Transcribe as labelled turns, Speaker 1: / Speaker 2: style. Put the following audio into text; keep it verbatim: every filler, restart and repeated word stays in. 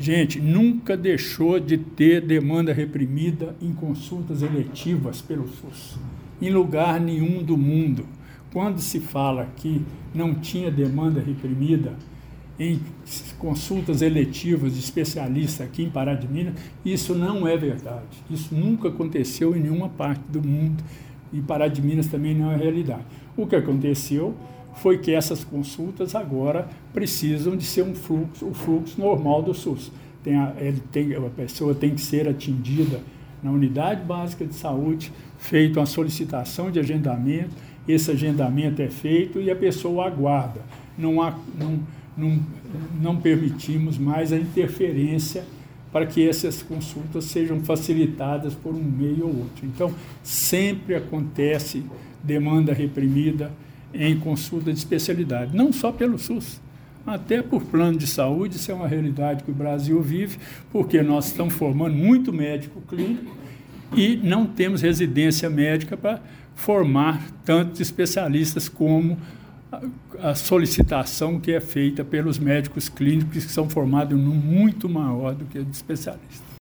Speaker 1: Gente, nunca deixou de ter demanda reprimida em consultas eletivas pelo SUS, em lugar nenhum do mundo. Quando se fala que não tinha demanda reprimida em consultas eletivas de especialistas aqui em Pará de Minas, isso não é verdade. Isso nunca aconteceu em nenhuma parte do mundo e Pará de Minas também não é realidade. O que aconteceu foi que essas consultas agora precisam de ser um fluxo, o fluxo normal do SUS. Tem a, ele tem, a pessoa tem que ser atendida na unidade básica de saúde, feita uma solicitação de agendamento, esse agendamento é feito e a pessoa aguarda. Não, há, não, não, não permitimos mais a interferência para que essas consultas sejam facilitadas por um meio ou outro. Então, sempre acontece demanda reprimida em consulta de especialidade, não só pelo SUS, até por plano de saúde. Isso é uma realidade que o Brasil vive, porque nós estamos formando muito médico clínico e não temos residência médica para formar tantos especialistas como a solicitação que é feita pelos médicos clínicos, que são formados em um número muito maior do que os especialistas.